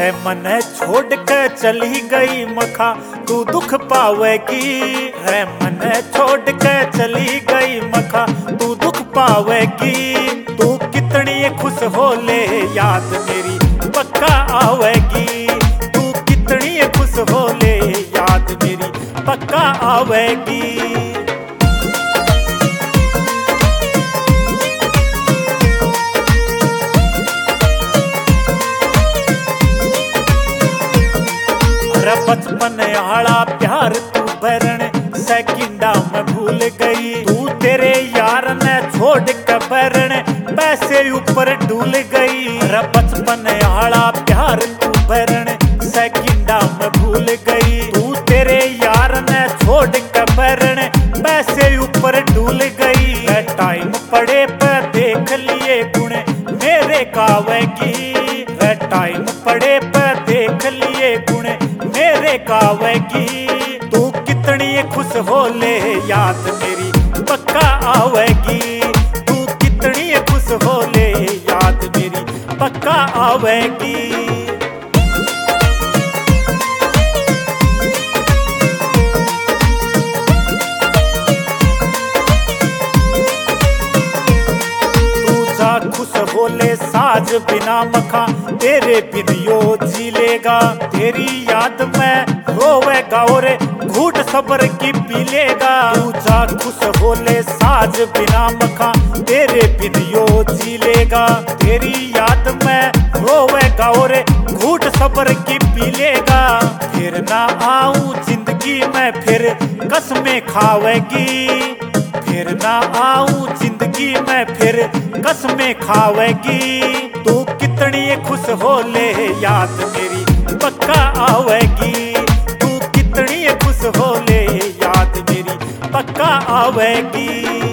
है मने छोड़ के चली गई मखा तू दुख पावेगी। है मने छोड़ के चली गई मखा तू दुख पावेगी। तू कितनी खुश हो ले याद मेरी पक्का आवेगी। तू कितनी खुश हो ले याद मेरी पक्का आवेगी। बचपन आला प्यार तू भरण सेकंडा में भूल गई। तू तेरे यार ने छोड़ के भरण पैसे ऊपर डूल गई। बचपन आला प्यार तू भरण सेकंडा में भूल गई। तू तेरे यार ने छोड़ के भरण पैसे ऊपर डूल गई। टाइम पड़े पे देख लिए गुण मेरे कावेगी। टाइम पड़े पे देख लिए गुण मेरे कावेगी। तू कितनी खुश हो ले याद मेरी पक्का आवेगी। तू कितनी खुश हो ले याद मेरी पक्का आवेगी। खुश होले साज बिना मखा तेरे बिन यो जी लेगा। तेरी याद में रोवेगा और घूट सबर की पी लेगा। तू जा खुश होले साज बिना मखा तेरे बिन यो जी लेगा। तेरी याद में रोवेगा और घूट सबर की पी लेगा। फिर ना आऊं जिंदगी में फिर कसमें खावेगी। फिर ना आऊं जिंदगी में फिर कसमें खावेगी। तू कितनी खुश हो ले याद मेरी पक्का आवेगी। तू कितनी खुश हो ले याद मेरी पक्का आवेगी।